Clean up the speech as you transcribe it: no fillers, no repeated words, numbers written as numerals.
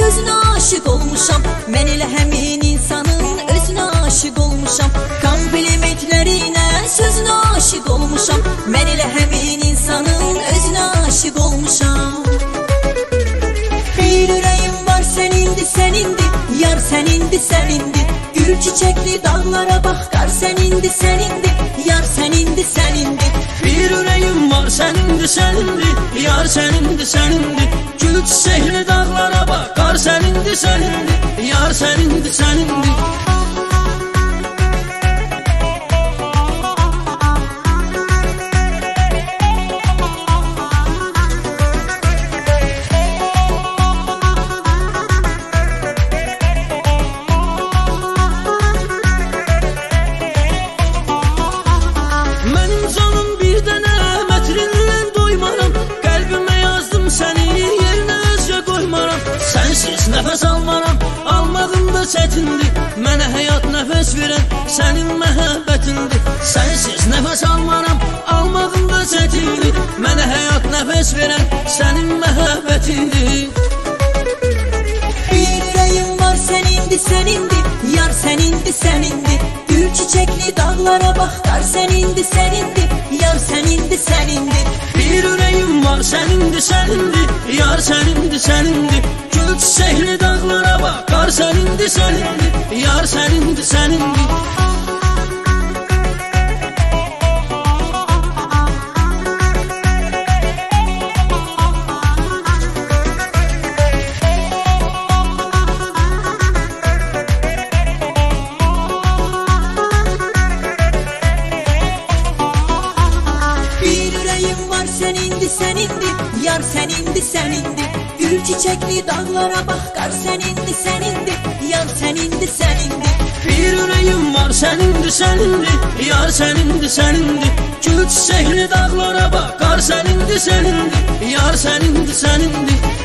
sözünə aşık olmuşam. Mən elə həmin insanın özünə aşık olmuşam. Komplimentlərinə sözünə aşık olmuşam. Mən elə həmin insanın özünə aşık olmuşam. Bir ürəyim var sənindi, sənindi, yar sənindi, sənindi. Gül çiçekli dağlara bak, kar sənindi, sənindi, yar sənindi, sənindi. Bir ürəyim var sənindi, sənindi, yar sənindi, sənindi. Gül çiçekli dağlara bak, kar sənindi, sənindi, yar sənindi, sənindi. Sensiz nefes almaram, almağım da çətindir. Mənə həyat nəfəs verən sənin məhəbbətindir. Sensiz nefes almaram, almağım da çətindir. Mənə həyat nəfəs verən sənin məhəbbətindir. Bir ürəyim var sənindi, sənindi, yar sənindi, sənindi. Gül çiçekli dağlara bak, kar sənindi, sənindi, yar sənindi, sənindi. Bir ürəyim var sənindi, sənindi, yar sənindi, sənindi. Gül çiçekli dağlara bak, kar sənindi, sənindi, yar sənindi, sənindi. Sənindi, sənindi, yar sənindi, sənindi. Gül çiçekli dağlara bak, kar sənindi, sənindi, yar sənindi, sənindi. Bir ürəyim var sənindi, sənindi, yar sənindi, sənindi. Gül çiçekli dağlara bak, kar sənindi, sənindi, yar sənindi, sənindi.